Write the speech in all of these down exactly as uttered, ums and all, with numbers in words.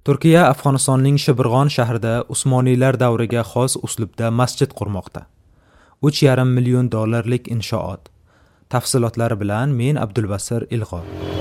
Turkiya Afg'onistonning Shibirg'on shahrida Usmoniylar davriga xos uslubda masjid qurmoqda. uch yarim million dollarlik inshoot. Tafsilotlari bilan men Abdulbasir Ilg'or.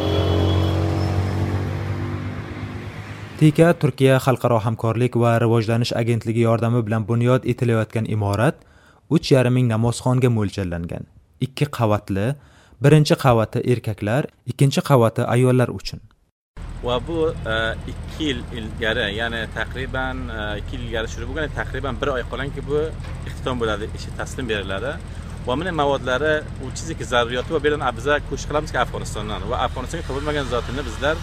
Tika Turkiya Xalqaro hamkorlik va rivojlanish agentligi yordami bilan bunyod etilayotgan imorat uch yarim ming namozxonga mo'ljallangan. ikki qavatli, birinchi qavati erkaklar, ikkinchi qavati ayollar uchun. Va bu ikki yil ilgari, ya'ni taqriban ikki yil ilgari shuru bo'lgan, taqriban bir oy qolanki bu ixtitom bo'ladi, ishi taslim beriladi. Va mana mavodlari uch yuz zaruriyati va bilan biz ko'sh qilamizki Afg'onistondan va Afg'onistonga topilmagan zotini bizlar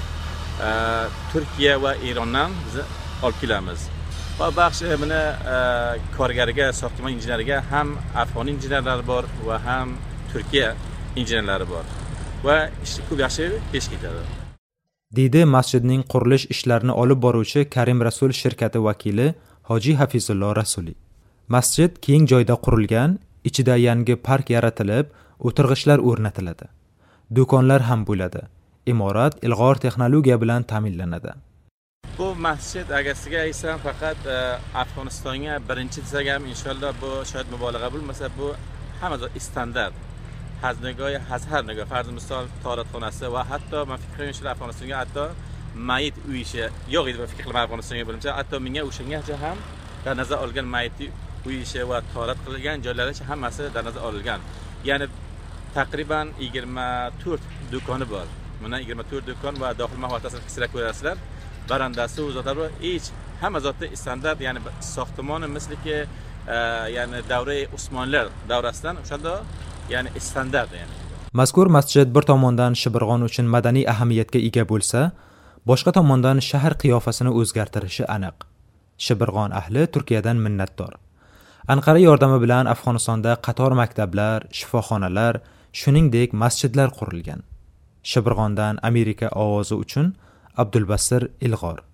Turkiya va Erondan biz olib kelamiz. Va baxsh mana korgariga, soxtimon injeneriga ham Afg'on injenerlari bor va ham Turkiya injenerlari bor. Va ish ko'p yaxshi pesh ketadi. Deydi masjidning qurilish ishlarini olib boruvchi Karim Rasul shirkati vakili Hoji Hafizullo Rasuli. Masjid keng joyda qurilgan, ichida yangi park yaratilib, o'tirg'ichlar o'rnatiladi. Do'konlar ham bo'ladi. Imorat ilg'or texnologiya bilan ta'minlanadi. Bu masjid agasiga aytsam faqat Afg'onistonga birinchi desak ham inshaalloh bu shoyat mubolag'a bo'lmasa, bu hamma standart. Haznagoy, hazharnagoy, farz misol toratxonasi va hatto men fikr qilishim Afg'onistonga hatto mayit uyishi yo'q edi, fikr qilaman Afg'onistonga bo'limcha, hatto menga o'shangacha ham dar nazar olgan mayit uyishi va torat qilgan joylari hammasi dar nazar olingan. Ya'ni taqriban yigirma to'rt do'koni bor. Mana yigirma to'rt do'kon va dohil mahvatasini qisrak ko'rasizlar. Barandasi, o'zlari hech hamma zotda standart, ya'ni soxtimoni misliki, ya'ni davra Usmonlar davrasidan o'shanda ya'ni standart yani. Mazkur masjid bir tomondan Shibirg'on uchun madaniy ahamiyatga ega bo'lsa, boshqa tomondan shahar qiyofasini o'zgartirishi aniq. Shibirg'on ahli Turkiyadan minnatdor. Anqara yordami bilan Afg'onistonda qator maktablar, shifoxonalar, shuningdek masjidlar qurilgan. Shibirg'ondan Amerika ovozi uchun Abdulbasir Ilg'or.